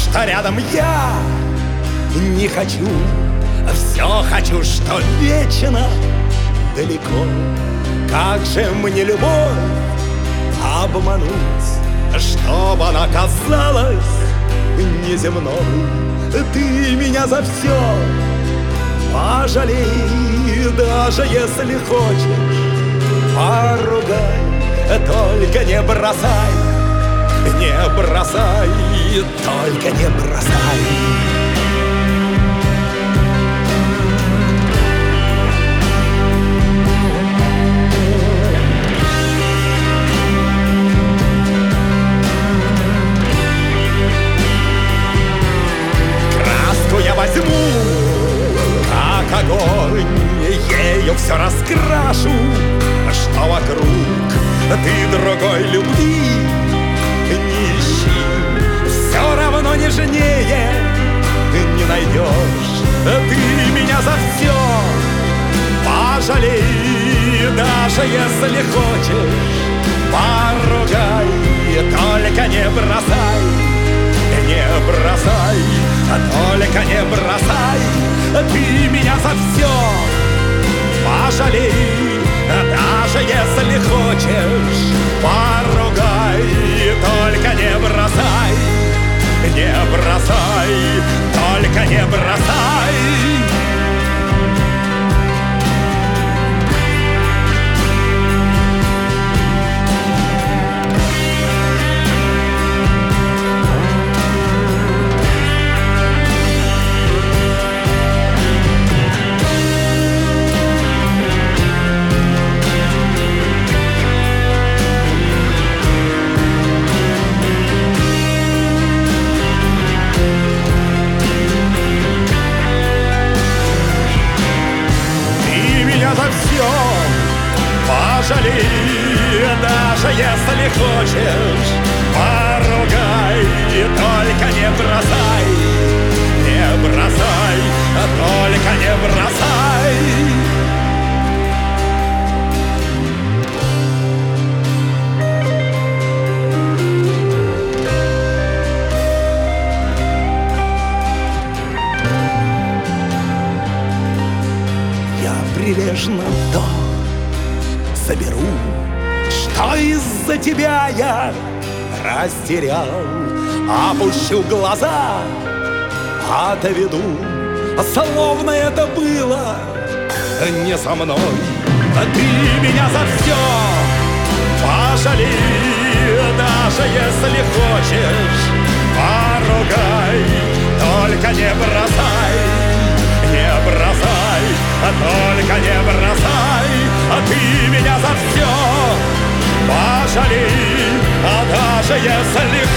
что рядом я не хочу. Все хочу, что вечно далеко. Как же мне любовь обмануть, чтобы она казалась неземной? Ты меня за все пожалей, даже если хочешь поругай, только не бросай, не бросай, только не бросай. Я возьму, как огонь, ею все раскрашу, что вокруг ты другой любви не ищи. Все равно нежнее не найдешь. Ты меня за все пожалей, даже если хочешь поругай, только не бросай, не бросай, только не бросай. Ты меня за все пожалей, даже если хочешь поругай, только не бросай, не бросай, только не бросай. Пожалей, даже если хочешь поругай, только не бросай, не бросай, только не бросай. Я прилежно то соберу, что из-за тебя я растерял. Опущу глаза, отведу, словно это было не со мной. Ты меня за все пожалей, даже если хочешь поругай, только не бросай, не бросай, только не бросай. Ты меня за все пожалей, даже если